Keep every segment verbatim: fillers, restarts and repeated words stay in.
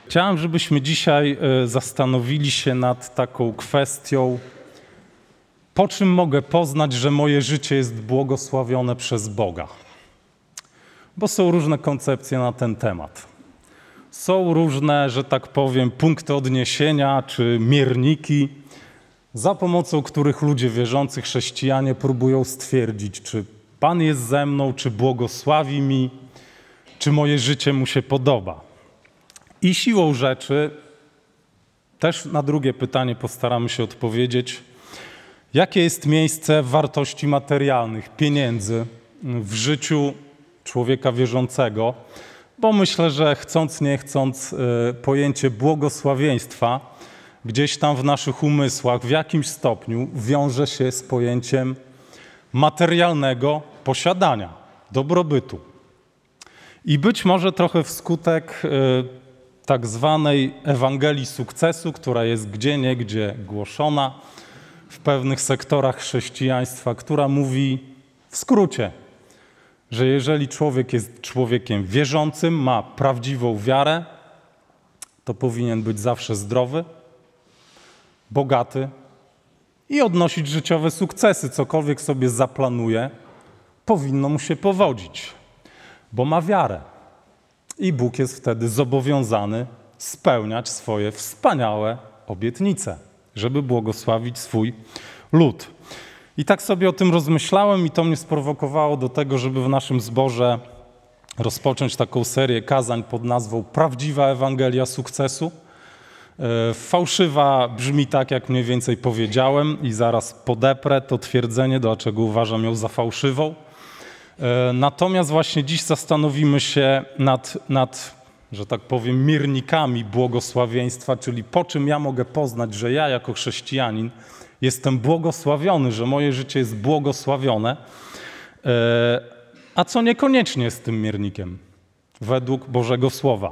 Chciałem, żebyśmy dzisiaj zastanowili się nad taką kwestią, po czym mogę poznać, że moje życie jest błogosławione przez Boga. Bo są różne koncepcje na ten temat. Są różne, że tak powiem, punkty odniesienia czy mierniki, za pomocą których ludzie wierzący, chrześcijanie próbują stwierdzić, czy Pan jest ze mną, czy błogosławi mi, czy moje życie mu się podoba. I siłą rzeczy też na drugie pytanie postaramy się odpowiedzieć, jakie jest miejsce wartości materialnych, pieniędzy w życiu człowieka wierzącego, bo myślę, że chcąc nie chcąc pojęcie błogosławieństwa gdzieś tam w naszych umysłach w jakimś stopniu wiąże się z pojęciem materialnego posiadania, dobrobytu. I być może trochę wskutek tak zwanej Ewangelii sukcesu, która jest gdzieniegdzie głoszona w pewnych sektorach chrześcijaństwa, która mówi w skrócie, że jeżeli człowiek jest człowiekiem wierzącym, ma prawdziwą wiarę, to powinien być zawsze zdrowy, bogaty i odnosić życiowe sukcesy. Cokolwiek sobie zaplanuje, powinno mu się powodzić, bo ma wiarę. I Bóg jest wtedy zobowiązany spełniać swoje wspaniałe obietnice, żeby błogosławić swój lud. I tak sobie o tym rozmyślałem i to mnie sprowokowało do tego, żeby w naszym zborze rozpocząć taką serię kazań pod nazwą Prawdziwa Ewangelia Sukcesu. Fałszywa brzmi tak, jak mniej więcej powiedziałem i zaraz podeprę to twierdzenie, dlaczego uważam ją za fałszywą. Natomiast właśnie dziś zastanowimy się nad, nad, że tak powiem, miernikami błogosławieństwa, czyli po czym ja mogę poznać, że ja jako chrześcijanin jestem błogosławiony, że moje życie jest błogosławione, a co niekoniecznie jest tym miernikiem według Bożego Słowa.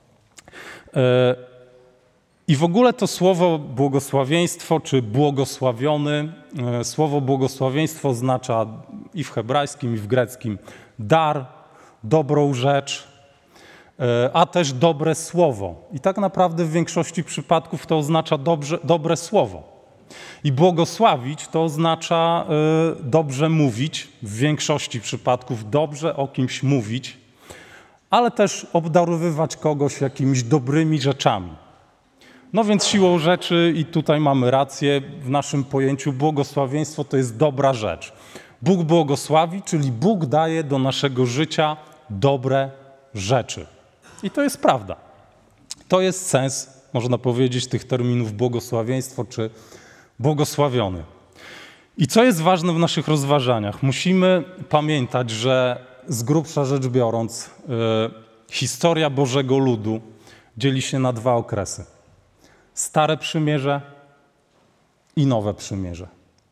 I w ogóle to słowo błogosławieństwo czy błogosławiony, słowo błogosławieństwo oznacza i w hebrajskim, i w greckim dar, dobrą rzecz, a też dobre słowo. I tak naprawdę w większości przypadków to oznacza dobrze, dobre słowo. I błogosławić to oznacza dobrze mówić, w większości przypadków dobrze o kimś mówić, ale też obdarowywać kogoś jakimiś dobrymi rzeczami. No więc siłą rzeczy, i tutaj mamy rację, w naszym pojęciu błogosławieństwo to jest dobra rzecz. Bóg błogosławi, czyli Bóg daje do naszego życia dobre rzeczy. I to jest prawda. To jest sens, można powiedzieć, tych terminów błogosławieństwo czy błogosławiony. I co jest ważne w naszych rozważaniach? Musimy pamiętać, że z grubsza rzecz biorąc, yy, historia Bożego ludu dzieli się na dwa okresy. Stare Przymierze i Nowe Przymierze.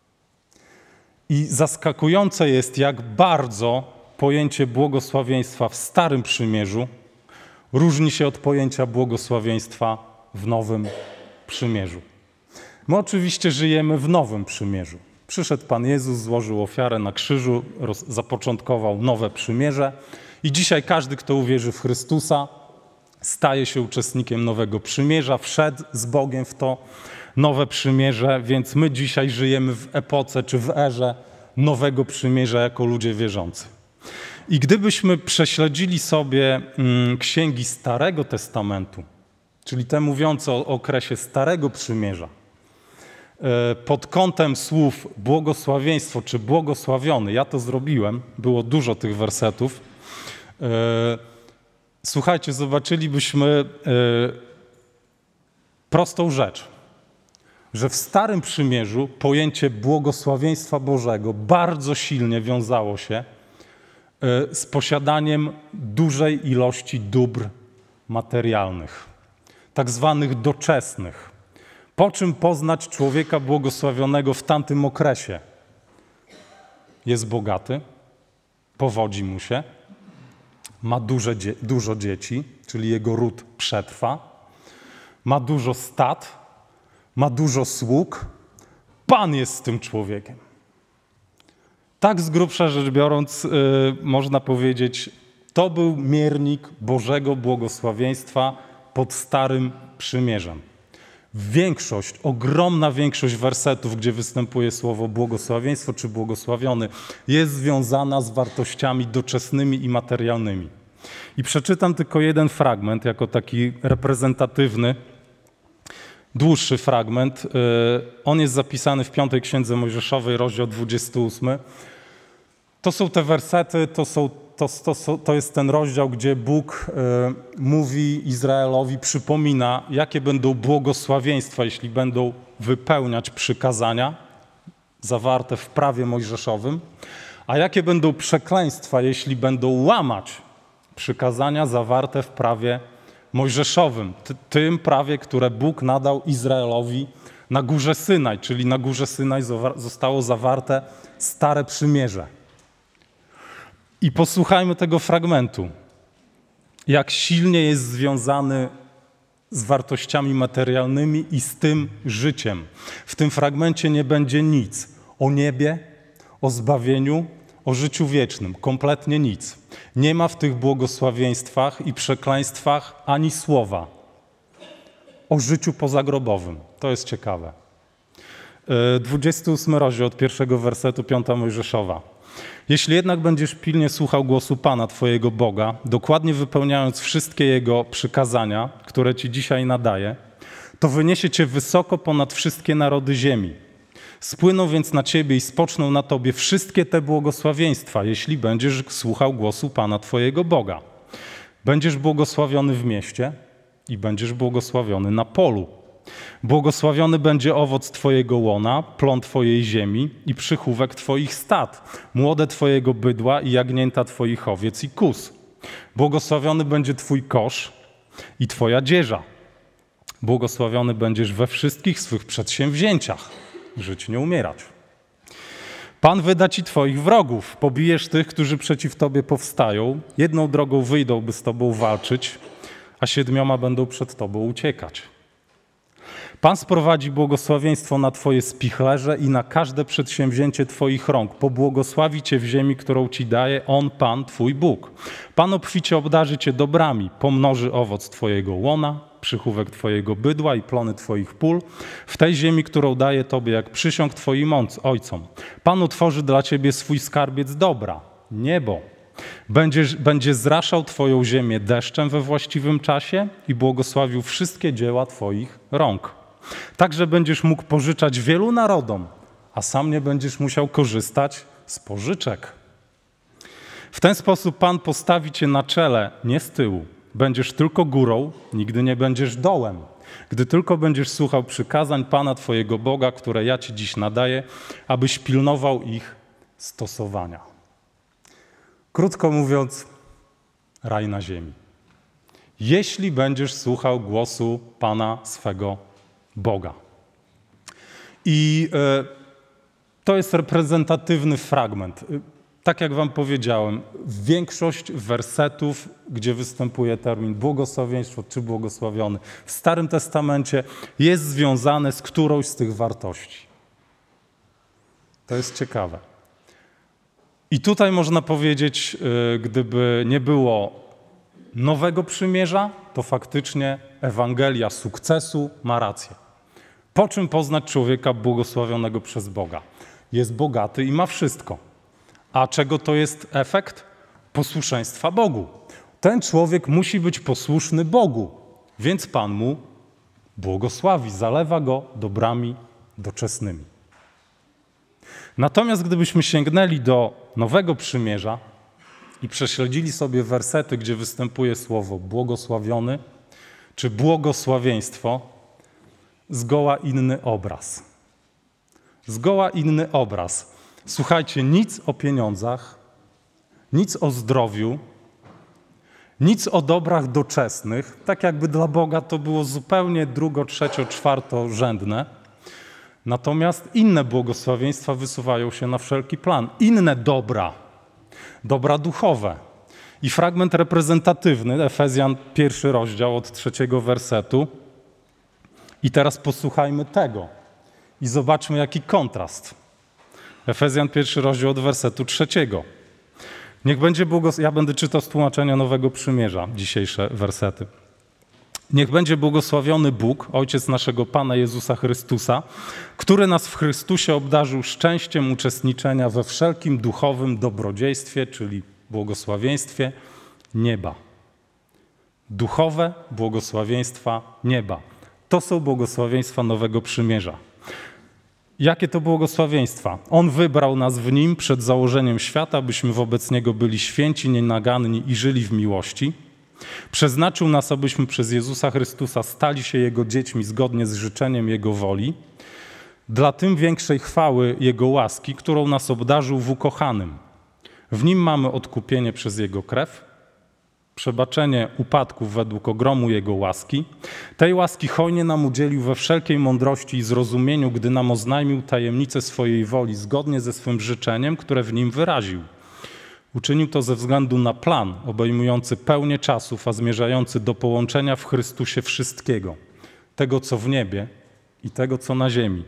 I zaskakujące jest, jak bardzo pojęcie błogosławieństwa w Starym Przymierzu różni się od pojęcia błogosławieństwa w Nowym Przymierzu. My oczywiście żyjemy w Nowym Przymierzu. Przyszedł Pan Jezus, złożył ofiarę na krzyżu, roz, zapoczątkował Nowe Przymierze i dzisiaj każdy, kto uwierzy w Chrystusa, staje się uczestnikiem Nowego Przymierza, wszedł z Bogiem w to Nowe Przymierze, więc my dzisiaj żyjemy w epoce czy w erze Nowego Przymierza jako ludzie wierzący. I gdybyśmy prześledzili sobie mm, księgi Starego Testamentu, czyli te mówiące o okresie Starego Przymierza, y, pod kątem słów błogosławieństwo czy błogosławiony, ja to zrobiłem, było dużo tych wersetów, y, słuchajcie, zobaczylibyśmy y, prostą rzecz, że w Starym Przymierzu pojęcie błogosławieństwa Bożego bardzo silnie wiązało się y, z posiadaniem dużej ilości dóbr materialnych, tak zwanych doczesnych. Po czym poznać człowieka błogosławionego w tamtym okresie? Jest bogaty, powodzi mu się, ma duże, dużo dzieci, czyli jego ród przetrwa, ma dużo stad, ma dużo sług. Pan jest z tym człowiekiem. Tak z grubsza rzecz biorąc, yy, można powiedzieć, to był miernik Bożego błogosławieństwa pod Starym Przymierzem. Większość, ogromna większość wersetów, gdzie występuje słowo błogosławieństwo czy błogosławiony, jest związana z wartościami doczesnymi i materialnymi. I przeczytam tylko jeden fragment, jako taki reprezentatywny, dłuższy fragment. On jest zapisany w piątej Księdze Mojżeszowej, rozdział dwudziesty ósmy. To są te wersety, to, są, to, to, to jest ten rozdział, gdzie Bóg y, mówi Izraelowi, przypomina, jakie będą błogosławieństwa, jeśli będą wypełniać przykazania zawarte w prawie mojżeszowym, a jakie będą przekleństwa, jeśli będą łamać przykazania zawarte w prawie mojżeszowym, Ty, tym prawie, które Bóg nadał Izraelowi na górze Synaj, czyli na górze Synaj zostało zawarte Stare Przymierze. I posłuchajmy tego fragmentu, jak silnie jest związany z wartościami materialnymi i z tym życiem. W tym fragmencie nie będzie nic o niebie, o zbawieniu, o życiu wiecznym. Kompletnie nic. Nie ma w tych błogosławieństwach i przekleństwach ani słowa o życiu pozagrobowym. To jest ciekawe. dwudziesty ósmy rozdział od pierwszego wersetu, piąta Mojżeszowa. Jeśli jednak będziesz pilnie słuchał głosu Pana, Twojego Boga, dokładnie wypełniając wszystkie Jego przykazania, które Ci dzisiaj nadaję, to wyniesie Cię wysoko ponad wszystkie narody ziemi. Spłyną więc na Ciebie i spoczną na Tobie wszystkie te błogosławieństwa, jeśli będziesz słuchał głosu Pana, Twojego Boga. Będziesz błogosławiony w mieście i będziesz błogosławiony na polu. Błogosławiony będzie owoc Twojego łona, plon Twojej ziemi i przychówek Twoich stad, młode Twojego bydła i jagnięta Twoich owiec i kóz. Błogosławiony będzie Twój kosz i Twoja dzieża. Błogosławiony będziesz we wszystkich swych przedsięwzięciach. Żyć, nie umierać. Pan wyda Ci Twoich wrogów. Pobijesz tych, którzy przeciw Tobie powstają. Jedną drogą wyjdą, by z Tobą walczyć, a siedmioma będą przed Tobą uciekać. Pan sprowadzi błogosławieństwo na Twoje spichlerze i na każde przedsięwzięcie Twoich rąk. Pobłogosławi Cię w ziemi, którą Ci daje On, Pan, Twój Bóg. Pan obficie obdarzy Cię dobrami, pomnoży owoc Twojego łona, przychówek Twojego bydła i plony Twoich pól, w tej ziemi, którą daje Tobie, jak przysiąg Twoim ojcom. Pan utworzy dla Ciebie swój skarbiec dobra, niebo. Będziesz, będzie zraszał Twoją ziemię deszczem we właściwym czasie i błogosławił wszystkie dzieła Twoich rąk. Także będziesz mógł pożyczać wielu narodom, a sam nie będziesz musiał korzystać z pożyczek. W ten sposób Pan postawi Cię na czele, nie z tyłu. Będziesz tylko górą, nigdy nie będziesz dołem. Gdy tylko będziesz słuchał przykazań Pana Twojego Boga, które ja Ci dziś nadaję, abyś pilnował ich stosowania. Krótko mówiąc, raj na ziemi. Jeśli będziesz słuchał głosu Pana swego Boga. I y, to jest reprezentatywny fragment. Tak jak wam powiedziałem, większość wersetów, gdzie występuje termin błogosławieństwo czy błogosławiony w Starym Testamencie jest związane z którąś z tych wartości. To jest ciekawe. I tutaj można powiedzieć, gdyby nie było Nowego Przymierza, to faktycznie Ewangelia sukcesu ma rację. Po czym poznać człowieka błogosławionego przez Boga? Jest bogaty i ma wszystko. A czego to jest efekt? Posłuszeństwa Bogu. Ten człowiek musi być posłuszny Bogu, więc Pan mu błogosławi, zalewa go dobrami doczesnymi. Natomiast gdybyśmy sięgnęli do Nowego Przymierza i prześledzili sobie wersety, gdzie występuje słowo błogosławiony czy błogosławieństwo, zgoła inny obraz. Zgoła inny obraz. Słuchajcie, nic o pieniądzach, nic o zdrowiu, nic o dobrach doczesnych, tak jakby dla Boga to było zupełnie drugo, trzecio, czwartorzędne. Natomiast inne błogosławieństwa wysuwają się na wszelki plan. Inne dobra, dobra duchowe. I fragment reprezentatywny, Efezjan pierwszy rozdział od trzeciego wersetu. I teraz posłuchajmy tego i zobaczmy, jaki kontrast. Efezjan pierwszy rozdział od wersetu trzeciego. Niech będzie błogosławiony. Ja będę czytał z tłumaczenia Nowego Przymierza dzisiejsze wersety. Niech będzie błogosławiony Bóg, Ojciec naszego Pana Jezusa Chrystusa, który nas w Chrystusie obdarzył szczęściem uczestniczenia we wszelkim duchowym dobrodziejstwie, czyli błogosławieństwie nieba. Duchowe błogosławieństwa nieba. To są błogosławieństwa Nowego Przymierza. Jakie to błogosławieństwa? On wybrał nas w Nim przed założeniem świata, byśmy wobec Niego byli święci, nienaganni i żyli w miłości. Przeznaczył nas, abyśmy przez Jezusa Chrystusa stali się Jego dziećmi zgodnie z życzeniem Jego woli, dla tym większej chwały Jego łaski, którą nas obdarzył w ukochanym. W Nim mamy odkupienie przez Jego krew, przebaczenie upadków według ogromu Jego łaski. Tej łaski hojnie nam udzielił we wszelkiej mądrości i zrozumieniu, gdy nam oznajmił tajemnicę swojej woli, zgodnie ze swym życzeniem, które w Nim wyraził. Uczynił to ze względu na plan obejmujący pełnię czasów, a zmierzający do połączenia w Chrystusie wszystkiego, tego co w niebie i tego co na ziemi.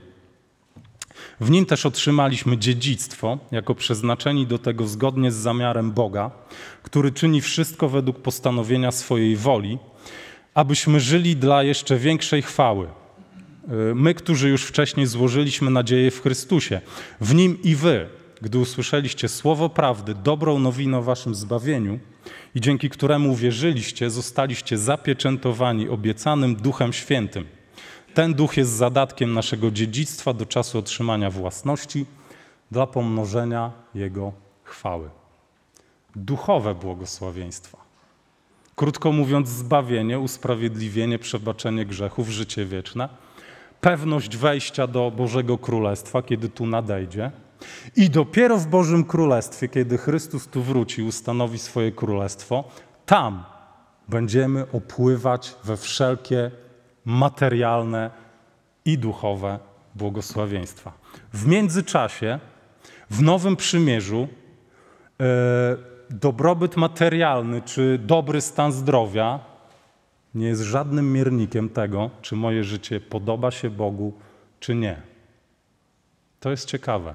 W Nim też otrzymaliśmy dziedzictwo, jako przeznaczeni do tego zgodnie z zamiarem Boga, który czyni wszystko według postanowienia swojej woli, abyśmy żyli dla jeszcze większej chwały. My, którzy już wcześniej złożyliśmy nadzieję w Chrystusie, w Nim i wy, gdy usłyszeliście słowo prawdy, dobrą nowinę o waszym zbawieniu i dzięki któremu uwierzyliście, zostaliście zapieczętowani obiecanym Duchem Świętym. Ten Duch jest zadatkiem naszego dziedzictwa do czasu otrzymania własności dla pomnożenia Jego chwały. Duchowe błogosławieństwa. Krótko mówiąc, zbawienie, usprawiedliwienie, przebaczenie grzechów, życie wieczne, pewność wejścia do Bożego Królestwa, kiedy tu nadejdzie. I dopiero w Bożym Królestwie, kiedy Chrystus tu wróci, ustanowi swoje królestwo, tam będziemy opływać we wszelkie materialne i duchowe błogosławieństwa. W międzyczasie, w Nowym Przymierzu, e, dobrobyt materialny czy dobry stan zdrowia nie jest żadnym miernikiem tego, czy moje życie podoba się Bogu, czy nie. To jest ciekawe.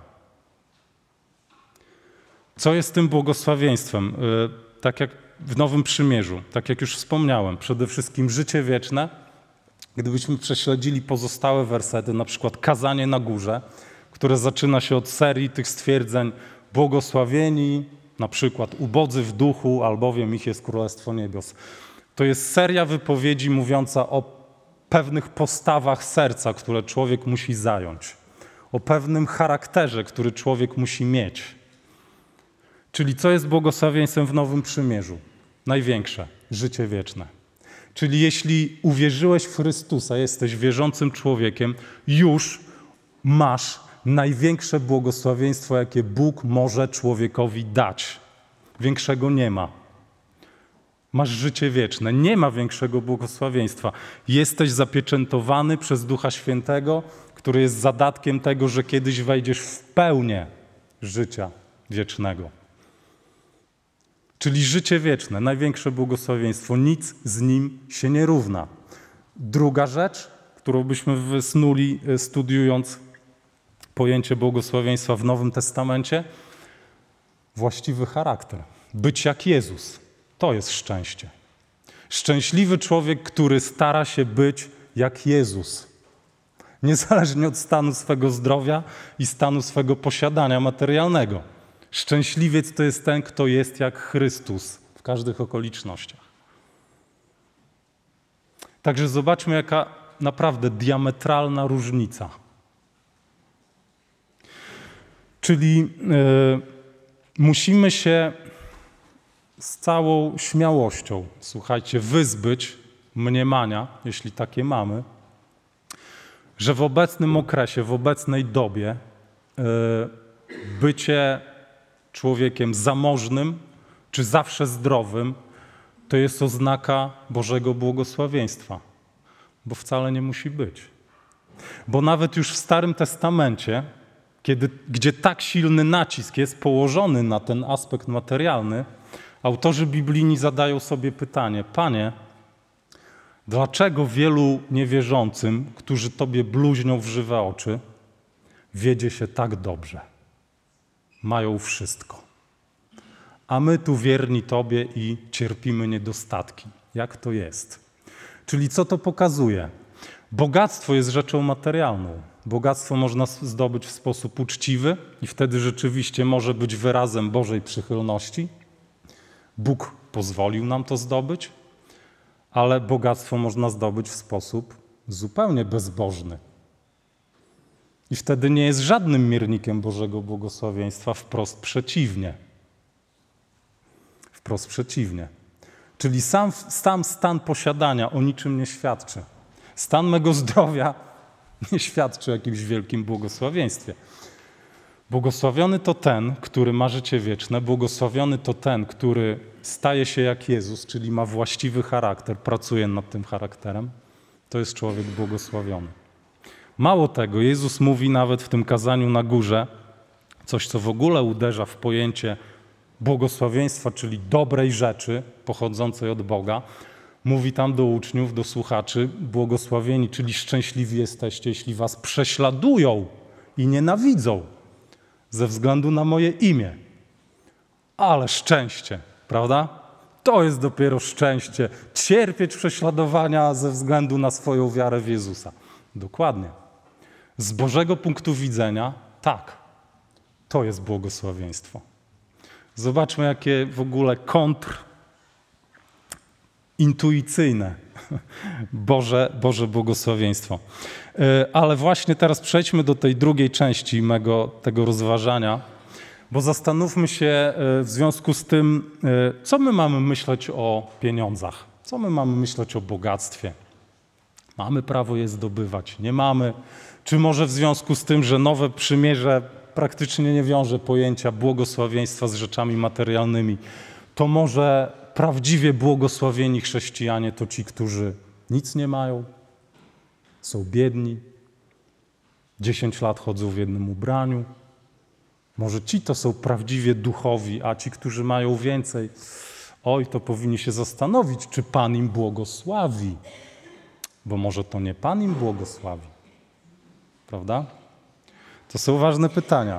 Co jest tym błogosławieństwem? E, tak jak w Nowym Przymierzu, tak jak już wspomniałem, przede wszystkim życie wieczne. Gdybyśmy prześledzili pozostałe wersety, na przykład kazanie na górze, które zaczyna się od serii tych stwierdzeń błogosławieni, na przykład ubodzy w duchu, albowiem ich jest Królestwo Niebios. To jest seria wypowiedzi mówiąca o pewnych postawach serca, które człowiek musi zająć, o pewnym charakterze, który człowiek musi mieć. Czyli co jest błogosławieństwem w Nowym Przymierzu? Największe, życie wieczne. Czyli jeśli uwierzyłeś w Chrystusa, jesteś wierzącym człowiekiem, już masz największe błogosławieństwo, jakie Bóg może człowiekowi dać. Większego nie ma. Masz życie wieczne. Nie ma większego błogosławieństwa. Jesteś zapieczętowany przez Ducha Świętego, który jest zadatkiem tego, że kiedyś wejdziesz w pełnię życia wiecznego. Czyli życie wieczne, największe błogosławieństwo, nic z nim się nie równa. Druga rzecz, którą byśmy wysnuli, studiując pojęcie błogosławieństwa w Nowym Testamencie, właściwy charakter. Być jak Jezus, to jest szczęście. Szczęśliwy człowiek, który stara się być jak Jezus. Niezależnie od stanu swego zdrowia i stanu swego posiadania materialnego. Szczęśliwiec to jest ten, kto jest jak Chrystus w każdych okolicznościach. Także zobaczmy, jaka naprawdę diametralna różnica. Czyli yy, musimy się z całą śmiałością, słuchajcie, wyzbyć mniemania, jeśli takie mamy, że w obecnym okresie, w obecnej dobie yy, bycie człowiekiem zamożnym czy zawsze zdrowym to jest oznaka Bożego błogosławieństwa, bo wcale nie musi być. Bo nawet już w Starym Testamencie, kiedy, gdzie tak silny nacisk jest położony na ten aspekt materialny, autorzy biblijni zadają sobie pytanie: Panie, dlaczego wielu niewierzącym, którzy Tobie bluźnią w żywe oczy, wiedzie się tak dobrze? Mają wszystko. A my tu wierni Tobie i cierpimy niedostatki. Jak to jest? Czyli co to pokazuje? Bogactwo jest rzeczą materialną. Bogactwo można zdobyć w sposób uczciwy i wtedy rzeczywiście może być wyrazem Bożej przychylności. Bóg pozwolił nam to zdobyć, ale bogactwo można zdobyć w sposób zupełnie bezbożny. I wtedy nie jest żadnym miernikiem Bożego błogosławieństwa, wprost przeciwnie. Wprost przeciwnie. Czyli sam, sam stan posiadania o niczym nie świadczy. Stan mego zdrowia nie świadczy o jakimś wielkim błogosławieństwie. Błogosławiony to ten, który ma życie wieczne. Błogosławiony to ten, który staje się jak Jezus, czyli ma właściwy charakter, pracuje nad tym charakterem. To jest człowiek błogosławiony. Mało tego, Jezus mówi nawet w tym kazaniu na górze coś, co w ogóle uderza w pojęcie błogosławieństwa, czyli dobrej rzeczy pochodzącej od Boga. Mówi tam do uczniów, do słuchaczy, błogosławieni, czyli szczęśliwi jesteście, jeśli was prześladują i nienawidzą ze względu na moje imię. Ale szczęście, prawda? To jest dopiero szczęście. Cierpieć prześladowania ze względu na swoją wiarę w Jezusa. Dokładnie. Z Bożego punktu widzenia, tak, to jest błogosławieństwo. Zobaczmy, jakie w ogóle kontr intuicyjne Boże, Boże błogosławieństwo. Ale właśnie teraz przejdźmy do tej drugiej części mego tego rozważania, bo zastanówmy się w związku z tym, co my mamy myśleć o pieniądzach, co my mamy myśleć o bogactwie. Mamy prawo je zdobywać, nie mamy. Czy może w związku z tym, że nowe przymierze praktycznie nie wiąże pojęcia błogosławieństwa z rzeczami materialnymi, to może prawdziwie błogosławieni chrześcijanie to ci, którzy nic nie mają, są biedni, dziesięć lat chodzą w jednym ubraniu. Może ci to są prawdziwie duchowi, a ci, którzy mają więcej, oj, to powinni się zastanowić, czy Pan im błogosławi, bo może to nie Pan im błogosławi. Prawda? To są ważne pytania.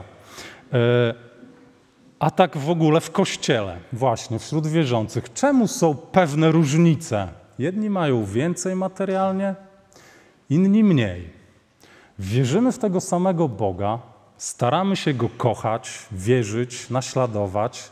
A tak w ogóle w Kościele, właśnie wśród wierzących, czemu są pewne różnice? Jedni mają więcej materialnie, inni mniej. Wierzymy w tego samego Boga, staramy się Go kochać, wierzyć, naśladować,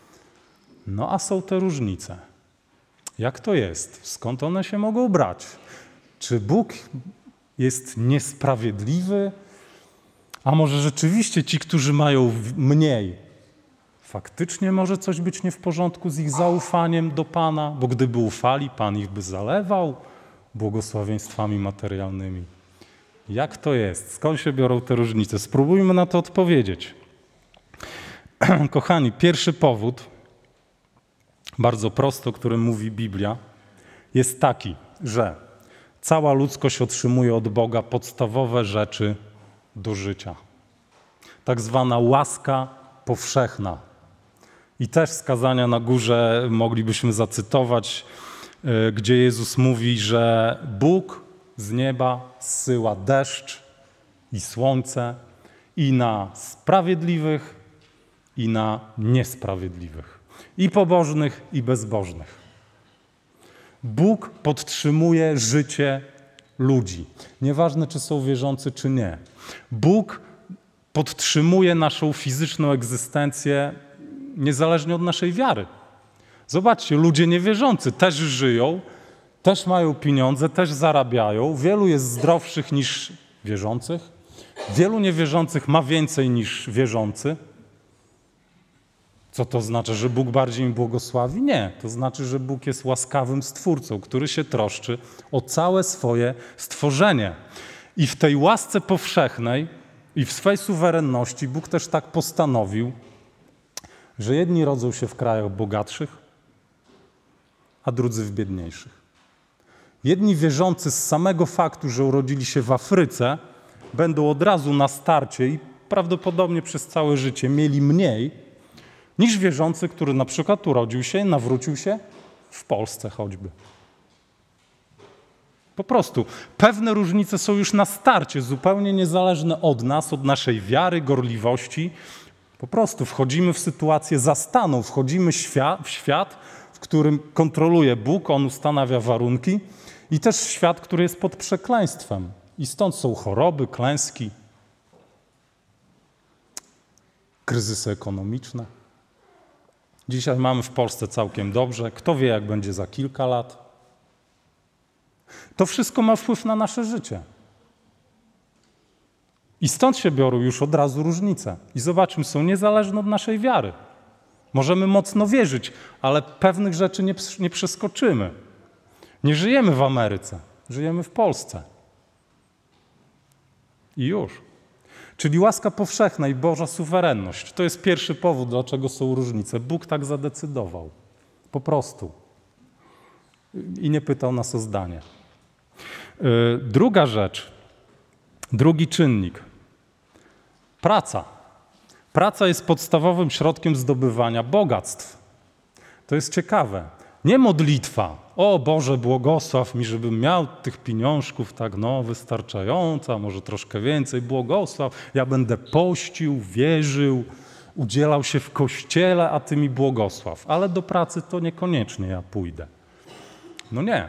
no a są te różnice. Jak to jest? Skąd one się mogą brać? Czy Bóg jest niesprawiedliwy? A może rzeczywiście ci, którzy mają mniej, faktycznie może coś być nie w porządku z ich zaufaniem do Pana, bo gdyby ufali, Pan ich by zalewał błogosławieństwami materialnymi. Jak to jest? Skąd się biorą te różnice? Spróbujmy na to odpowiedzieć. Kochani, pierwszy powód, bardzo prosty, o którym mówi Biblia, jest taki, że cała ludzkość otrzymuje od Boga podstawowe rzeczy do życia. Tak zwana łaska powszechna. I też z kazania na górze moglibyśmy zacytować, gdzie Jezus mówi, że Bóg z nieba zsyła deszcz i słońce i na sprawiedliwych, i na niesprawiedliwych. I pobożnych, i bezbożnych. Bóg podtrzymuje życie ludzi. Nieważne, czy są wierzący, czy nie. Bóg podtrzymuje naszą fizyczną egzystencję niezależnie od naszej wiary. Zobaczcie, ludzie niewierzący też żyją, też mają pieniądze, też zarabiają. Wielu jest zdrowszych niż wierzących. Wielu niewierzących ma więcej niż wierzący. Co to znaczy, że Bóg bardziej im błogosławi? Nie. To znaczy, że Bóg jest łaskawym Stwórcą, który się troszczy o całe swoje stworzenie. I w tej łasce powszechnej i w swej suwerenności Bóg też tak postanowił, że jedni rodzą się w krajach bogatszych, a drudzy w biedniejszych. Jedni wierzący z samego faktu, że urodzili się w Afryce, będą od razu na starcie i prawdopodobnie przez całe życie mieli mniej niż wierzący, który na przykład urodził się, nawrócił się w Polsce choćby. Po prostu pewne różnice są już na starcie, zupełnie niezależne od nas, od naszej wiary, gorliwości. Po prostu wchodzimy w sytuację zastaną, wchodzimy w świat, w którym kontroluje Bóg, On ustanawia warunki I też świat, który jest pod przekleństwem. I stąd są choroby, klęski, kryzysy ekonomiczne. Dzisiaj mamy w Polsce całkiem dobrze. Kto wie, jak będzie za kilka lat. To wszystko ma wpływ na nasze życie. I stąd się biorą już od razu różnice. I zobaczmy, są niezależne od naszej wiary. Możemy mocno wierzyć, ale pewnych rzeczy nie, nie przeskoczymy. Nie żyjemy w Ameryce, żyjemy w Polsce. I już. Czyli łaska powszechna i Boża suwerenność. To jest pierwszy powód, dlaczego są różnice. Bóg tak zadecydował. Po prostu. I nie pytał nas o zdanie. Yy, druga rzecz, drugi czynnik. Praca. Praca jest podstawowym środkiem zdobywania bogactw. To jest ciekawe. Nie modlitwa. O Boże, błogosław mi, żebym miał tych pieniążków tak no wystarczająco, a może troszkę więcej. Błogosław. Ja będę pościł, wierzył, udzielał się w kościele, a Ty mi błogosław. Ale do pracy to niekoniecznie ja pójdę. No nie.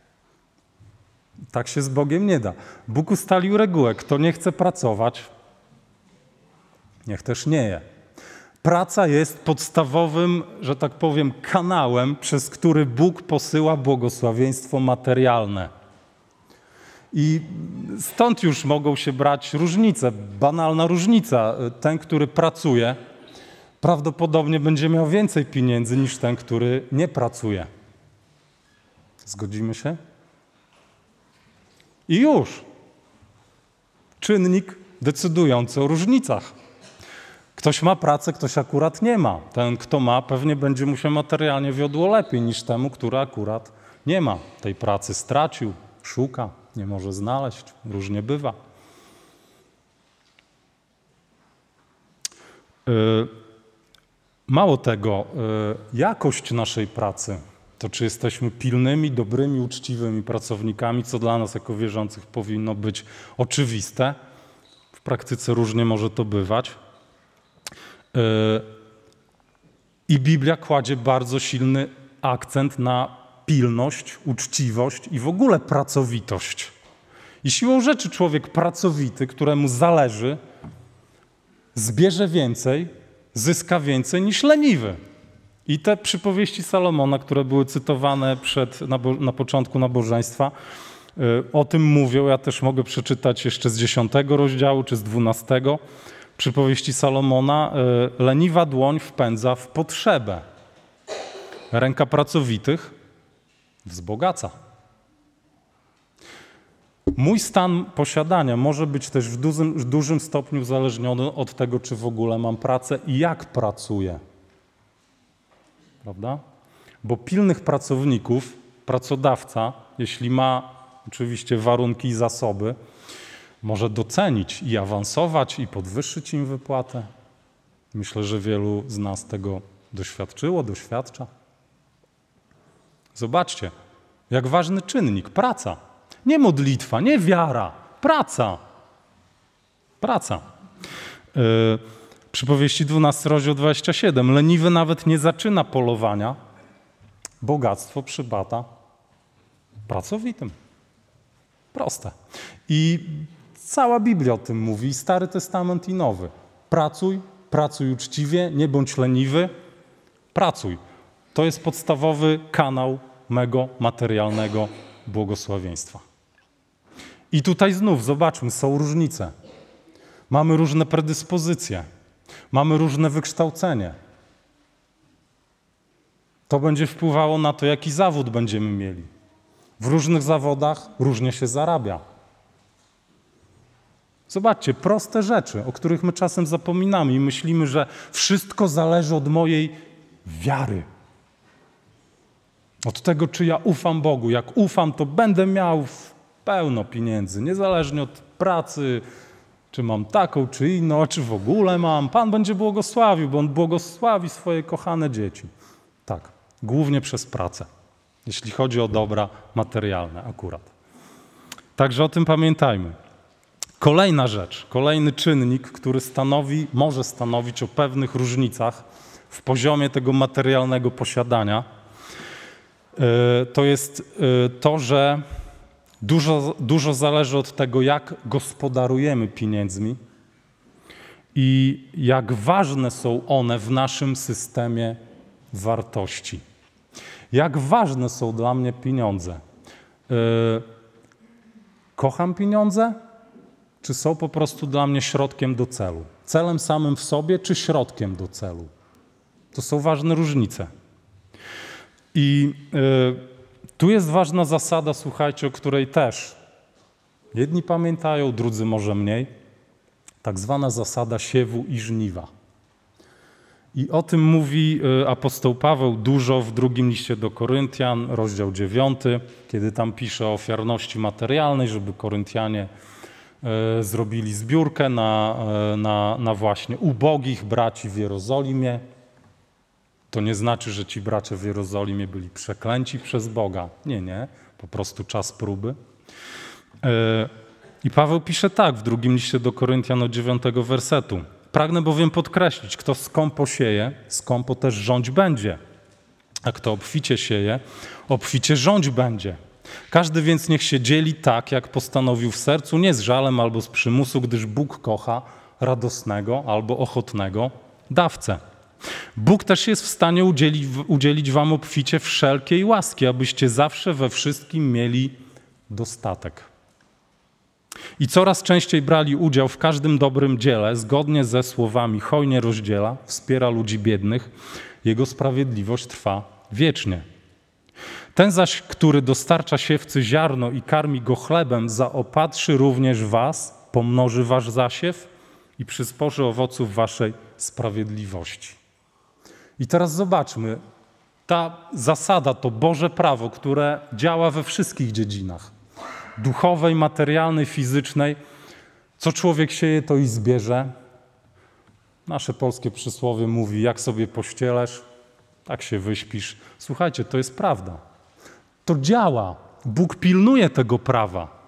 Tak się z Bogiem nie da. Bóg ustalił regułę. Kto nie chce pracować, niech też nie je. Praca jest podstawowym, że tak powiem, kanałem, przez który Bóg posyła błogosławieństwo materialne. I stąd już mogą się brać różnice, banalna różnica. Ten, który pracuje, prawdopodobnie będzie miał więcej pieniędzy niż ten, który nie pracuje. Zgodzimy się? I już. Czynnik decydujący o różnicach. Ktoś ma pracę, ktoś akurat nie ma. Ten, kto ma, pewnie będzie mu się materialnie wiodło lepiej niż temu, który akurat nie ma tej pracy. Stracił, szuka, nie może znaleźć. Różnie bywa. Mało tego, jakość naszej pracy, to czy jesteśmy pilnymi, dobrymi, uczciwymi pracownikami, co dla nas jako wierzących powinno być oczywiste. W praktyce różnie może to bywać. I Biblia kładzie bardzo silny akcent na pilność, uczciwość i w ogóle pracowitość. I siłą rzeczy człowiek pracowity, któremu zależy, zbierze więcej, zyska więcej niż leniwy. I te przypowieści Salomona, które były cytowane przed, na, na początku nabożeństwa, o tym mówią. Ja też mogę przeczytać jeszcze z dziesiątego rozdziału czy z dwunastego. Przypowieści Salomona, leniwa dłoń wpędza w potrzebę. Ręka pracowitych wzbogaca. Mój stan posiadania może być też w dużym, w dużym stopniu uzależniony od tego, czy w ogóle mam pracę i jak pracuję. Prawda? Bo pilnych pracowników pracodawca, jeśli ma oczywiście warunki i zasoby, może docenić i awansować i podwyższyć im wypłatę. Myślę, że wielu z nas tego doświadczyło, doświadcza. Zobaczcie, jak ważny czynnik. Praca. Nie modlitwa, nie wiara. Praca. Praca. Yy, Przypowieści dwunasty rozdział dwadzieścia siedem. Leniwy nawet nie zaczyna polowania. Bogactwo przypada pracowitym. Proste. I cała Biblia o tym mówi, i Stary Testament, i Nowy. Pracuj, pracuj uczciwie, nie bądź leniwy, pracuj. To jest podstawowy kanał mego materialnego błogosławieństwa. I tutaj znów, zobaczmy, są różnice. Mamy różne predyspozycje, mamy różne wykształcenie. To będzie wpływało na to, jaki zawód będziemy mieli. W różnych zawodach różnie się zarabia. Zobaczcie, proste rzeczy, o których my czasem zapominamy i myślimy, że wszystko zależy od mojej wiary. Od tego, czy ja ufam Bogu. Jak ufam, to będę miał pełno pieniędzy, niezależnie od pracy, czy mam taką, czy inną, czy w ogóle mam. Pan będzie błogosławił, bo On błogosławi swoje kochane dzieci. Tak, głównie przez pracę, jeśli chodzi o dobra materialne akurat. Także o tym pamiętajmy. Kolejna rzecz, kolejny czynnik, który stanowi, może stanowić o pewnych różnicach w poziomie tego materialnego posiadania, to jest to, że Dużo, dużo zależy od tego, jak gospodarujemy pieniędzmi i jak ważne są one w naszym systemie wartości. Jak ważne są dla mnie pieniądze. Yy, kocham pieniądze, czy są po prostu dla mnie środkiem do celu? Celem samym w sobie, czy środkiem do celu? To są ważne różnice. I yy, tu jest ważna zasada, słuchajcie, o której też jedni pamiętają, drudzy może mniej. Tak zwana zasada siewu i żniwa. I o tym mówi apostoł Paweł dużo w drugim liście do Koryntian, rozdział dziewiąty, kiedy tam pisze o ofiarności materialnej, żeby Koryntianie e, zrobili zbiórkę na, e, na, na właśnie ubogich braci w Jerozolimie. To nie znaczy, że ci bracia w Jerozolimie byli przeklęci przez Boga. Nie, nie, po prostu czas próby. E, I Paweł pisze tak w drugim liście do Koryntian od dziewiątego wersetu. Pragnę bowiem podkreślić, kto skąpo sieje, skąpo też rządź będzie. A kto obficie sieje, obficie rządź będzie. Każdy więc niech się dzieli tak, jak postanowił w sercu, nie z żalem albo z przymusu, gdyż Bóg kocha radosnego albo ochotnego dawcę. Bóg też jest w stanie udzielić, udzielić wam obficie wszelkiej łaski, abyście zawsze we wszystkim mieli dostatek. I coraz częściej brali udział w każdym dobrym dziele, zgodnie ze słowami hojnie rozdziela, wspiera ludzi biednych, jego sprawiedliwość trwa wiecznie. Ten zaś, który dostarcza siewcy ziarno i karmi go chlebem, zaopatrzy również was, pomnoży wasz zasiew i przysporzy owoców waszej sprawiedliwości. I teraz zobaczmy, ta zasada to Boże prawo, które działa we wszystkich dziedzinach. Duchowej, materialnej, fizycznej. Co człowiek sieje, to i zbierze. Nasze polskie przysłowie mówi, jak sobie pościelesz, tak się wyśpisz. Słuchajcie, to jest prawda. To działa. Bóg pilnuje tego prawa.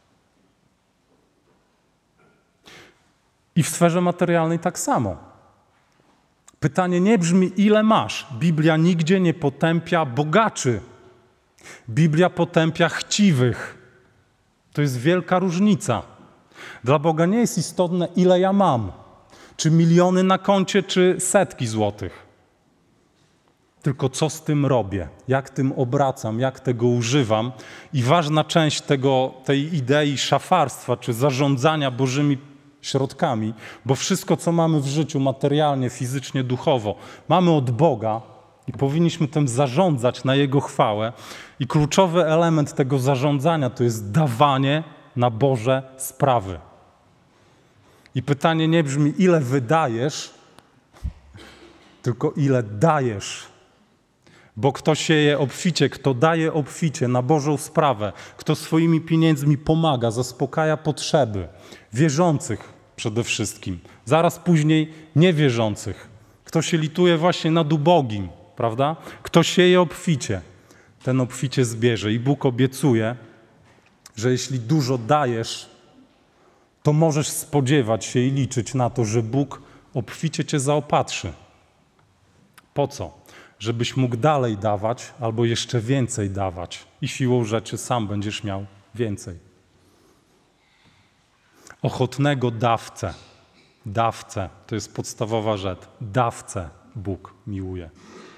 I w sferze materialnej tak samo. Pytanie nie brzmi, ile masz. Biblia nigdzie nie potępia bogaczy. Biblia potępia chciwych. To jest wielka różnica. Dla Boga nie jest istotne, ile ja mam. Czy miliony na koncie, czy setki złotych. Tylko co z tym robię, jak tym obracam, jak tego używam. I ważna część tego, tej idei szafarstwa, czy zarządzania Bożymi środkami, bo wszystko, co mamy w życiu materialnie, fizycznie, duchowo, mamy od Boga i powinniśmy tym zarządzać na Jego chwałę. I kluczowy element tego zarządzania to jest dawanie na Boże sprawy. I pytanie nie brzmi, ile wydajesz, tylko ile dajesz. Bo kto sieje obficie, kto daje obficie na Bożą sprawę, kto swoimi pieniędzmi pomaga, zaspokaja potrzeby wierzących przede wszystkim, zaraz później niewierzących. Kto się lituje właśnie nad ubogim, prawda? Kto sieje obficie, ten obficie zbierze. I Bóg obiecuje, że jeśli dużo dajesz, to możesz spodziewać się i liczyć na to, że Bóg obficie cię zaopatrzy. Po co? Żebyś mógł dalej dawać albo jeszcze więcej dawać i siłą rzeczy sam będziesz miał więcej. Ochotnego dawcę. Dawcę, to jest podstawowa rzecz. Dawcę Bóg miłuje.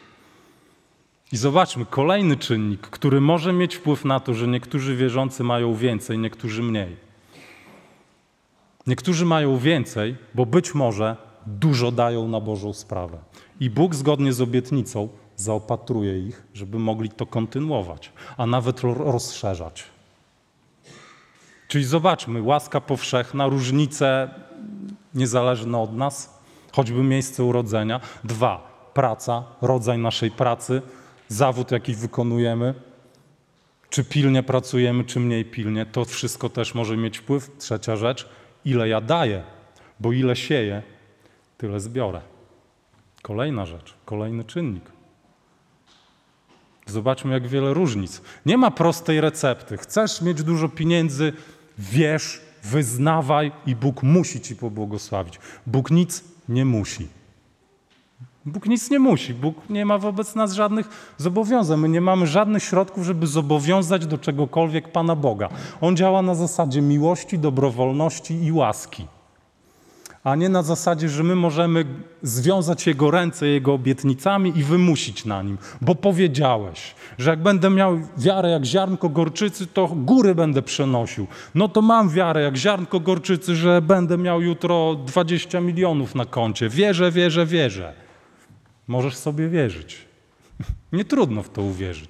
I zobaczmy, kolejny czynnik, który może mieć wpływ na to, że niektórzy wierzący mają więcej, niektórzy mniej. Niektórzy mają więcej, bo być może dużo dają na Bożą sprawę. I Bóg zgodnie z obietnicą zaopatruje ich, żeby mogli to kontynuować, a nawet rozszerzać. Czyli zobaczmy, łaska powszechna, różnice niezależne od nas, choćby miejsce urodzenia. Dwa, praca, rodzaj naszej pracy, zawód, jaki wykonujemy, czy pilnie pracujemy, czy mniej pilnie, to wszystko też może mieć wpływ. Trzecia rzecz, ile ja daję, bo ile sieję, tyle zbiorę. Kolejna rzecz, kolejny czynnik. Zobaczmy, jak wiele różnic. Nie ma prostej recepty. Chcesz mieć dużo pieniędzy, wierz, wyznawaj i Bóg musi ci pobłogosławić. Bóg nic nie musi. Bóg nic nie musi. Bóg nie ma wobec nas żadnych zobowiązań. My nie mamy żadnych środków, żeby zobowiązać do czegokolwiek Pana Boga. On działa na zasadzie miłości, dobrowolności i łaski. A nie na zasadzie, że my możemy związać Jego ręce Jego obietnicami i wymusić na Nim. Bo powiedziałeś, że jak będę miał wiarę jak ziarnko gorczycy, to góry będę przenosił. No to mam wiarę jak ziarnko gorczycy, że będę miał jutro dwadzieścia milionów na koncie. Wierzę, wierzę, wierzę. Możesz sobie wierzyć. Nie trudno w to uwierzyć.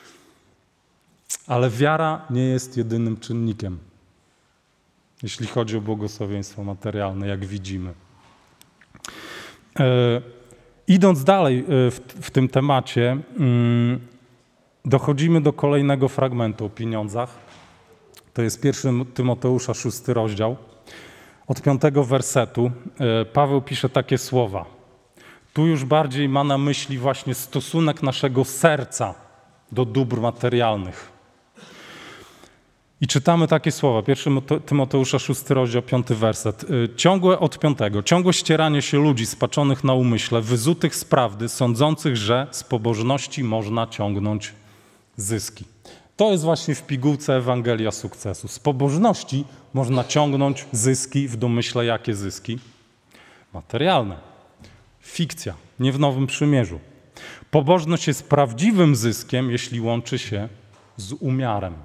Ale wiara nie jest jedynym czynnikiem, jeśli chodzi o błogosławieństwo materialne, jak widzimy. E, idąc dalej e, w, w tym temacie, mm, dochodzimy do kolejnego fragmentu o pieniądzach. To jest pierwszy Tymoteusza, szósty rozdział. Od piątego wersetu e, Paweł pisze takie słowa. Tu już bardziej ma na myśli właśnie stosunek naszego serca do dóbr materialnych. I czytamy takie słowa. Pierwszy Tymoteusza, szósty rozdział, piąty werset. Ciągłe od piątego. Ciągłe ścieranie się ludzi spaczonych na umyśle, wyzutych z prawdy, sądzących, że z pobożności można ciągnąć zyski. To jest właśnie w pigułce Ewangelia sukcesu. Z pobożności można ciągnąć zyski, w domyśle jakie zyski? Materialne. Fikcja, nie w Nowym Przymierzu. Pobożność jest prawdziwym zyskiem, jeśli łączy się z umiarem.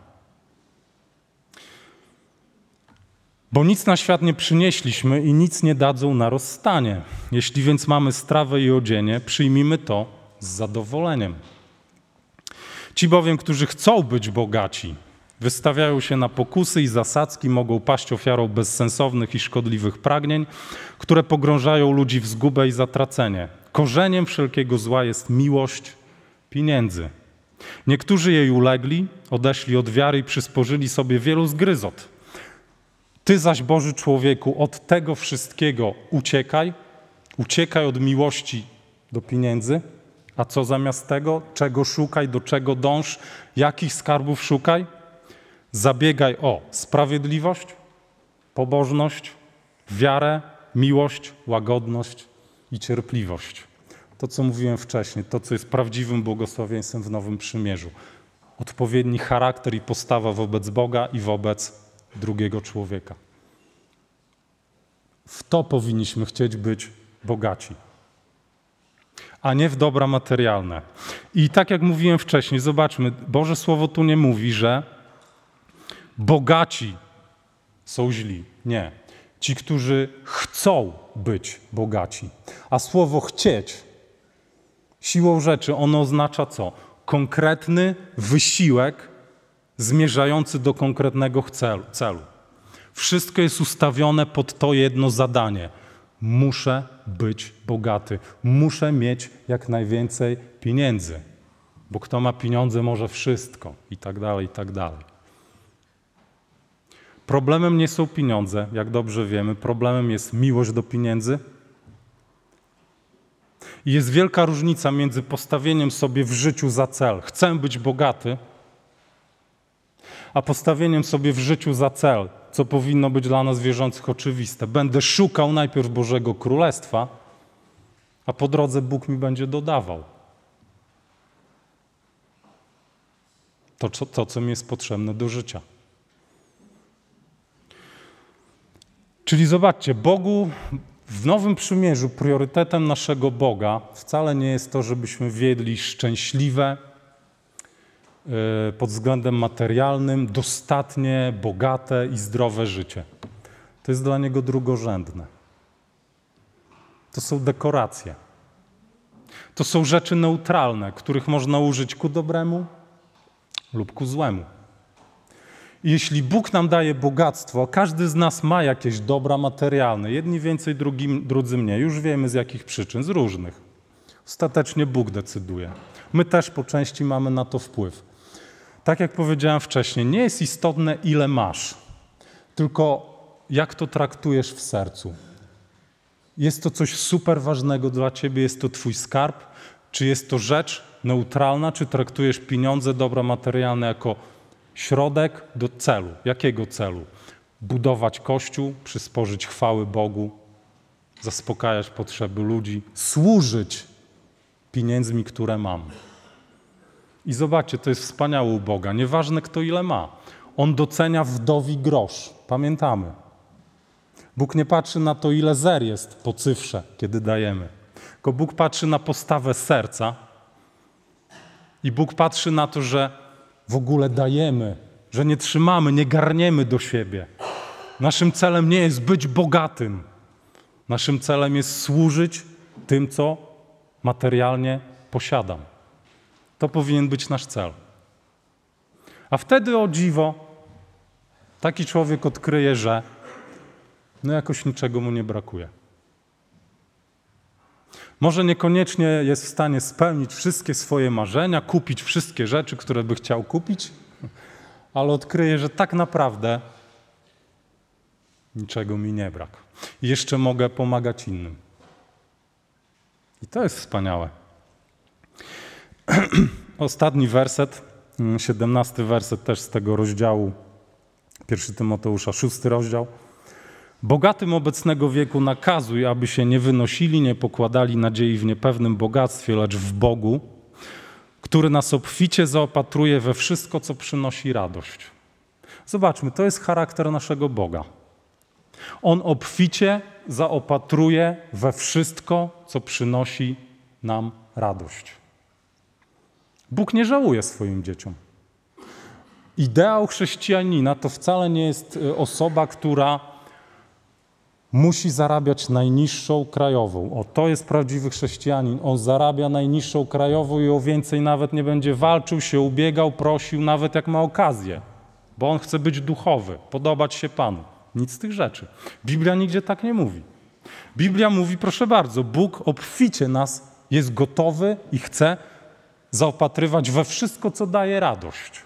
Bo nic na świat nie przynieśliśmy i nic nie dadzą na rozstanie. Jeśli więc mamy strawę i odzienie, przyjmijmy to z zadowoleniem. Ci bowiem, którzy chcą być bogaci, wystawiają się na pokusy i zasadzki, mogą paść ofiarą bezsensownych i szkodliwych pragnień, które pogrążają ludzi w zgubę i zatracenie. Korzeniem wszelkiego zła jest miłość pieniędzy. Niektórzy jej ulegli, odeszli od wiary i przysporzyli sobie wielu zgryzot. Ty zaś, Boży człowieku, od tego wszystkiego uciekaj, uciekaj od miłości do pieniędzy, a co zamiast tego? Czego szukaj, do czego dąż, jakich skarbów szukaj? Zabiegaj o sprawiedliwość, pobożność, wiarę, miłość, łagodność i cierpliwość. To, co mówiłem wcześniej, to, co jest prawdziwym błogosławieństwem w Nowym Przymierzu. Odpowiedni charakter i postawa wobec Boga i wobec drugiego człowieka. W to powinniśmy chcieć być bogaci, a nie w dobra materialne. I tak jak mówiłem wcześniej, zobaczmy, Boże Słowo tu nie mówi, że bogaci są źli. Nie. Ci, którzy chcą być bogaci. A słowo chcieć, siłą rzeczy, ono oznacza co? Konkretny wysiłek zmierzający do konkretnego celu. Wszystko jest ustawione pod to jedno zadanie. Muszę być bogaty. Muszę mieć jak najwięcej pieniędzy. Bo kto ma pieniądze, może wszystko. I tak dalej, i tak dalej. Problemem nie są pieniądze, jak dobrze wiemy. Problemem jest miłość do pieniędzy. I jest wielka różnica między postawieniem sobie w życiu za cel, chcę być bogaty, a postawieniem sobie w życiu za cel, co powinno być dla nas wierzących oczywiste. Będę szukał najpierw Bożego Królestwa, a po drodze Bóg mi będzie dodawał to, co, to, co mi jest potrzebne do życia. Czyli zobaczcie, Bogu w Nowym Przymierzu priorytetem naszego Boga wcale nie jest to, żebyśmy wiedli szczęśliwe, pod względem materialnym, dostatnie, bogate i zdrowe życie. To jest dla Niego drugorzędne. To są dekoracje. To są rzeczy neutralne, których można użyć ku dobremu lub ku złemu. I jeśli Bóg nam daje bogactwo, każdy z nas ma jakieś dobra materialne, jedni więcej, drugi, drudzy mniej. Już wiemy z jakich przyczyn, z różnych. Ostatecznie Bóg decyduje. My też po części mamy na to wpływ. Tak jak powiedziałem wcześniej, nie jest istotne, ile masz, tylko jak to traktujesz w sercu. Jest to coś super ważnego dla ciebie, jest to twój skarb, czy jest to rzecz neutralna, czy traktujesz pieniądze, dobra materialne jako środek do celu. Jakiego celu? Budować Kościół, przysporzyć chwały Bogu, zaspokajać potrzeby ludzi, służyć pieniędzmi, które mam. I zobaczcie, to jest wspaniałe u Boga. Nieważne, kto ile ma. On docenia wdowi grosz. Pamiętamy. Bóg nie patrzy na to, ile zer jest po cyfrze, kiedy dajemy. Tylko Bóg patrzy na postawę serca i Bóg patrzy na to, że w ogóle dajemy, że nie trzymamy, nie garniemy do siebie. Naszym celem nie jest być bogatym. Naszym celem jest służyć tym, co materialnie posiadam. To powinien być nasz cel. A wtedy, o dziwo, taki człowiek odkryje, że no jakoś niczego mu nie brakuje. Może niekoniecznie jest w stanie spełnić wszystkie swoje marzenia, kupić wszystkie rzeczy, które by chciał kupić, ale odkryje, że tak naprawdę niczego mi nie brak. I jeszcze mogę pomagać innym. I to jest wspaniałe. Ostatni werset, siedemnasty werset też z tego rozdziału, pierwszy Tymoteusza, szósty rozdział. Bogatym obecnego wieku nakazuj, aby się nie wynosili, nie pokładali nadziei w niepewnym bogactwie, lecz w Bogu, który nas obficie zaopatruje we wszystko, co przynosi radość. Zobaczmy, to jest charakter naszego Boga. On obficie zaopatruje we wszystko, co przynosi nam radość. Bóg nie żałuje swoim dzieciom. Ideał chrześcijanina to wcale nie jest osoba, która musi zarabiać najniższą krajową. O, to jest prawdziwy chrześcijanin. On zarabia najniższą krajową i o więcej nawet nie będzie walczył, się ubiegał, prosił, nawet jak ma okazję. Bo on chce być duchowy, podobać się Panu. Nic z tych rzeczy. Biblia nigdzie tak nie mówi. Biblia mówi, proszę bardzo, Bóg obficie nas jest gotowy i chce zaopatrywać we wszystko, co daje radość.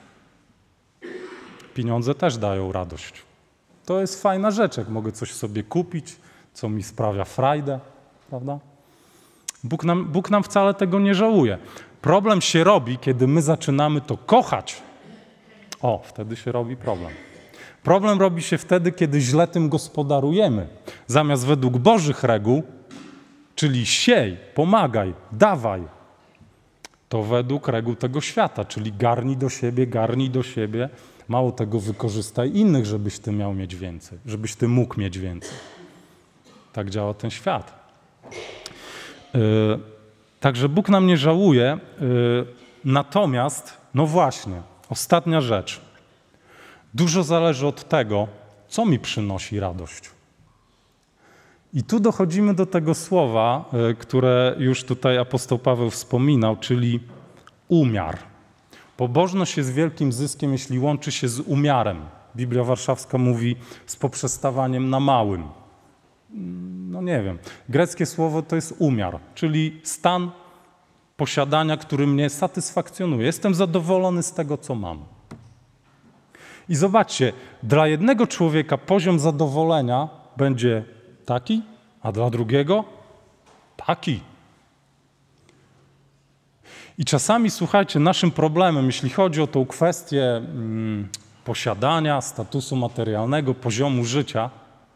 Pieniądze też dają radość. To jest fajna rzecz, jak mogę coś sobie kupić, co mi sprawia frajdę, prawda? Bóg nam, Bóg nam wcale tego nie żałuje. Problem się robi, kiedy my zaczynamy to kochać. O, wtedy się robi problem. Problem robi się wtedy, kiedy źle tym gospodarujemy. Zamiast według Bożych reguł, czyli siej, pomagaj, dawaj, to według reguł tego świata, czyli garnij do siebie, garnij do siebie. Mało tego, wykorzystaj innych, żebyś ty miał mieć więcej, żebyś ty mógł mieć więcej. Tak działa ten świat. Yy, także Bóg nam nie żałuje, yy, natomiast, no właśnie, ostatnia rzecz. Dużo zależy od tego, co mi przynosi radość. I tu dochodzimy do tego słowa, yy, które już tutaj apostoł Paweł wspominał, czyli umiar. Pobożność jest wielkim zyskiem, jeśli łączy się z umiarem. Biblia Warszawska mówi z poprzestawaniem na małym. No nie wiem. Greckie słowo to jest umiar, czyli stan posiadania, który mnie satysfakcjonuje. Jestem zadowolony z tego, co mam. I zobaczcie, dla jednego człowieka poziom zadowolenia będzie taki, a dla drugiego taki. I czasami, słuchajcie, naszym problemem, jeśli chodzi o tą kwestię mm, posiadania, statusu materialnego, poziomu życia,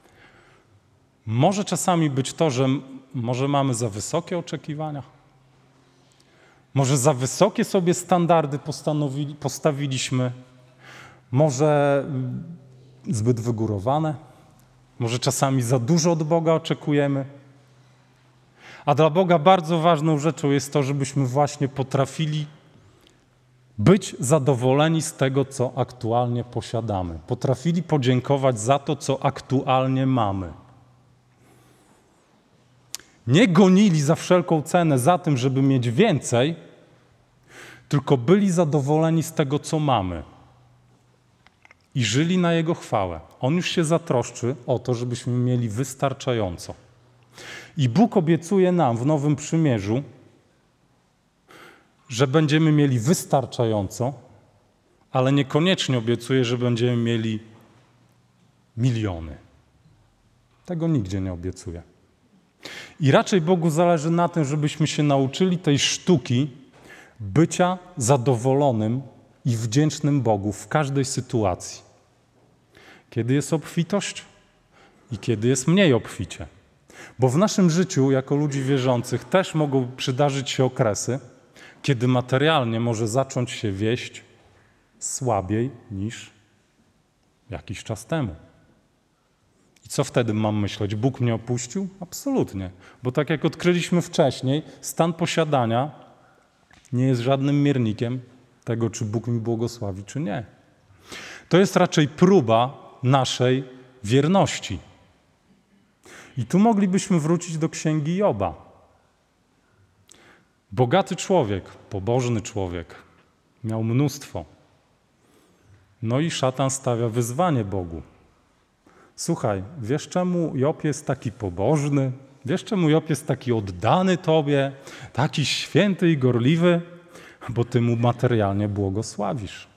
może czasami być to, że m- może mamy za wysokie oczekiwania. Może za wysokie sobie standardy postanowili, postawiliśmy. Może mm, zbyt wygórowane. Może czasami za dużo od Boga oczekujemy. A dla Boga bardzo ważną rzeczą jest to, żebyśmy właśnie potrafili być zadowoleni z tego, co aktualnie posiadamy. Potrafili podziękować za to, co aktualnie mamy. Nie gonili za wszelką cenę za tym, żeby mieć więcej, tylko byli zadowoleni z tego, co mamy. I żyli na Jego chwałę. On już się zatroszczy o to, żebyśmy mieli wystarczająco. I Bóg obiecuje nam w Nowym Przymierzu, że będziemy mieli wystarczająco, ale niekoniecznie obiecuje, że będziemy mieli miliony. Tego nigdzie nie obiecuje. I raczej Bogu zależy na tym, żebyśmy się nauczyli tej sztuki bycia zadowolonym i wdzięcznym Bogu w każdej sytuacji. Kiedy jest obfitość i kiedy jest mniej obficie. Bo w naszym życiu, jako ludzi wierzących, też mogą przydarzyć się okresy, kiedy materialnie może zacząć się wieść słabiej niż jakiś czas temu. I co wtedy mam myśleć? Bóg mnie opuścił? Absolutnie. Bo tak jak odkryliśmy wcześniej, stan posiadania nie jest żadnym miernikiem tego, czy Bóg mi błogosławi, czy nie. To jest raczej próba naszej wierności. I tu moglibyśmy wrócić do księgi Joba. Bogaty człowiek, pobożny człowiek, miał mnóstwo. No i szatan stawia wyzwanie Bogu. Słuchaj, wiesz czemu Job jest taki pobożny? Wiesz czemu Job jest taki oddany Tobie, taki święty i gorliwy? Bo Ty mu materialnie błogosławisz.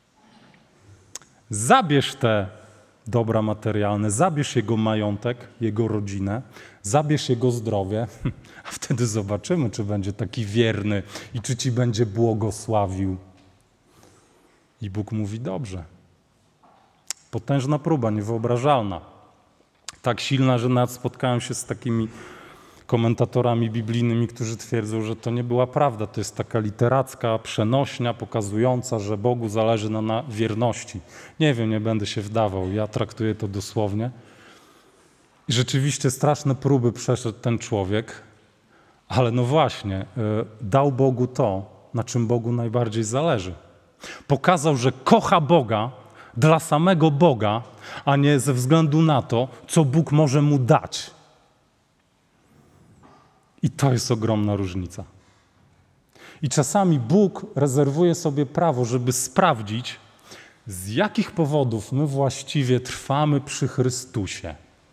Zabierz te dobra materialne, zabierz jego majątek, jego rodzinę, zabierz jego zdrowie, a wtedy zobaczymy, czy będzie taki wierny i czy Ci będzie błogosławił. I Bóg mówi, dobrze. Potężna próba, niewyobrażalna. Tak silna, że nawet spotkałem się z takimi komentatorami biblijnymi, którzy twierdzą, że to nie była prawda. To jest taka literacka przenośnia pokazująca, że Bogu zależy na, na wierności. Nie wiem, nie będę się wdawał. Ja traktuję to dosłownie. I rzeczywiście straszne próby przeszedł ten człowiek, ale no właśnie, dał Bogu to, na czym Bogu najbardziej zależy. Pokazał, że kocha Boga dla samego Boga, a nie ze względu na to, co Bóg może mu dać. I to jest ogromna różnica. I czasami Bóg rezerwuje sobie prawo, żeby sprawdzić, z jakich powodów my właściwie trwamy przy Chrystusie.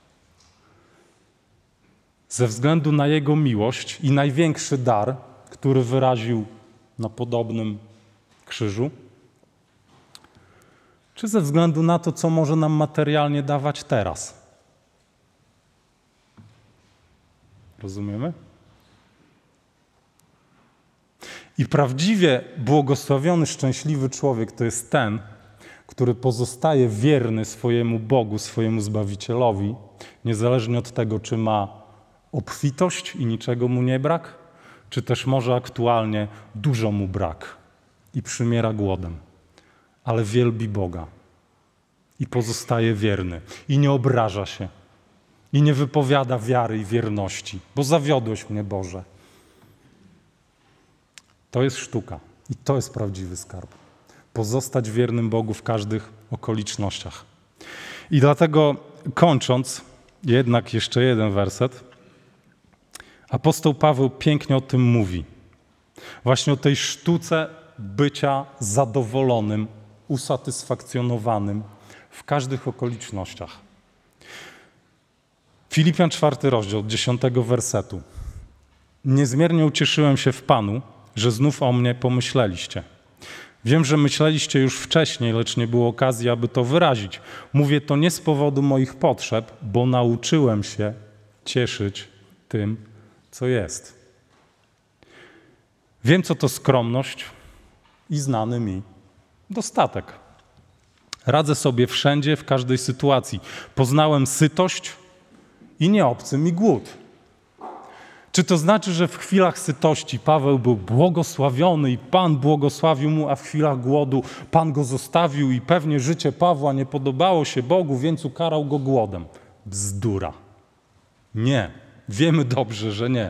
Ze względu na Jego miłość i największy dar, który wyraził na podobnym krzyżu, czy ze względu na to, co może nam materialnie dawać teraz. Rozumiemy? I prawdziwie błogosławiony, szczęśliwy człowiek to jest ten, który pozostaje wierny swojemu Bogu, swojemu Zbawicielowi, niezależnie od tego, czy ma obfitość i niczego mu nie brak, czy też może aktualnie dużo mu brak i przymiera głodem, ale wielbi Boga i pozostaje wierny i nie obraża się i nie wypowiada wiary i wierności, bo zawiodłeś mnie, Boże. To jest sztuka i to jest prawdziwy skarb. Pozostać wiernym Bogu w każdych okolicznościach. I dlatego kończąc, jednak jeszcze jeden werset. Apostoł Paweł pięknie o tym mówi. Właśnie o tej sztuce bycia zadowolonym, usatysfakcjonowanym w każdych okolicznościach. Filipian czwarty rozdział, dziesiątego wersetu. Niezmiernie ucieszyłem się w Panu, że znów o mnie pomyśleliście. Wiem, że myśleliście już wcześniej, lecz nie było okazji, aby to wyrazić. Mówię to nie z powodu moich potrzeb, bo nauczyłem się cieszyć tym, co jest. Wiem, co to skromność i znany mi dostatek. Radzę sobie wszędzie, w każdej sytuacji. Poznałem sytość i nie obcy mi głód. Czy to znaczy, że w chwilach sytości Paweł był błogosławiony i Pan błogosławił mu, a w chwilach głodu Pan go zostawił i pewnie życie Pawła nie podobało się Bogu, więc ukarał go głodem? Bzdura. Nie. Wiemy dobrze, że nie.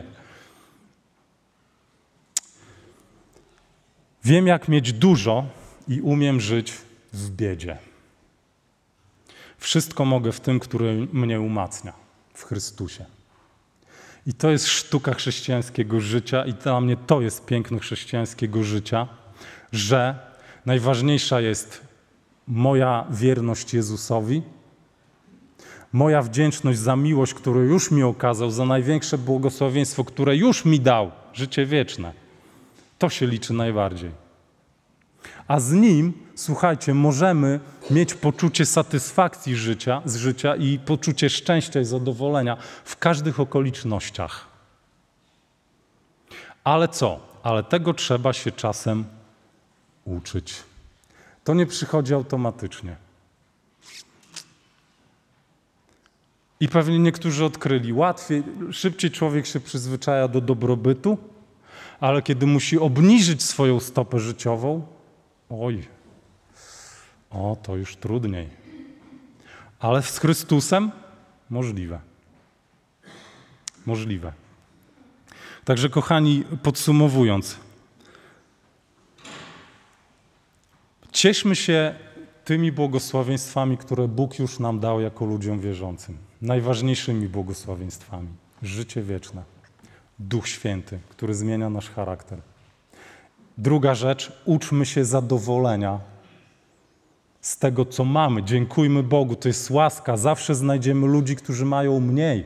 Wiem, jak mieć dużo i umiem żyć w biedzie. Wszystko mogę w tym, który mnie umacnia, w Chrystusie. I to jest sztuka chrześcijańskiego życia i dla mnie to jest piękno chrześcijańskiego życia, że najważniejsza jest moja wierność Jezusowi, moja wdzięczność za miłość, którą już mi okazał, za największe błogosławieństwo, które już mi dał, życie wieczne. To się liczy najbardziej. A z Nim, słuchajcie, możemy mieć poczucie satysfakcji życia, z życia i poczucie szczęścia i zadowolenia w każdych okolicznościach. Ale co? Ale tego trzeba się czasem uczyć. To nie przychodzi automatycznie. I pewnie niektórzy odkryli, łatwiej, szybciej człowiek się przyzwyczaja do dobrobytu, ale kiedy musi obniżyć swoją stopę życiową, oj, o, to już trudniej. Ale z Chrystusem możliwe. Możliwe. Także, kochani, podsumowując, cieszmy się tymi błogosławieństwami, które Bóg już nam dał jako ludziom wierzącym. Najważniejszymi błogosławieństwami. Życie wieczne. Duch Święty, który zmienia nasz charakter. Druga rzecz, uczmy się zadowolenia z tego, co mamy. Dziękujmy Bogu, to jest łaska. Zawsze znajdziemy ludzi, którzy mają mniej.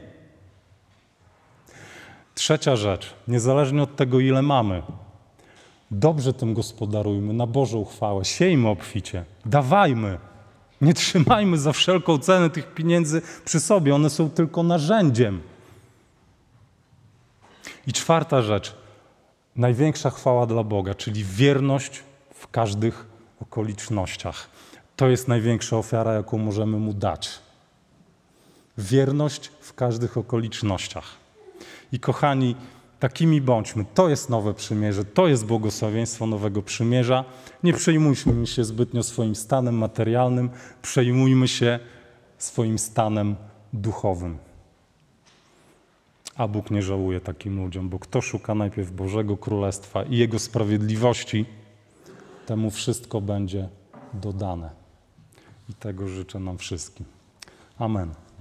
Trzecia rzecz, niezależnie od tego, ile mamy, dobrze tym gospodarujmy, na Bożą chwałę, siejmy obficie, dawajmy. Nie trzymajmy za wszelką cenę tych pieniędzy przy sobie, one są tylko narzędziem. I czwarta rzecz, największa chwała dla Boga, czyli wierność w każdych okolicznościach. To jest największa ofiara, jaką możemy Mu dać. Wierność w każdych okolicznościach. I kochani, takimi bądźmy. To jest nowe przymierze, to jest błogosławieństwo nowego przymierza. Nie przejmujmy się zbytnio swoim stanem materialnym, przejmujmy się swoim stanem duchowym. A Bóg nie żałuje takim ludziom, bo kto szuka najpierw Bożego Królestwa i Jego sprawiedliwości, temu wszystko będzie dodane. I tego życzę nam wszystkim. Amen.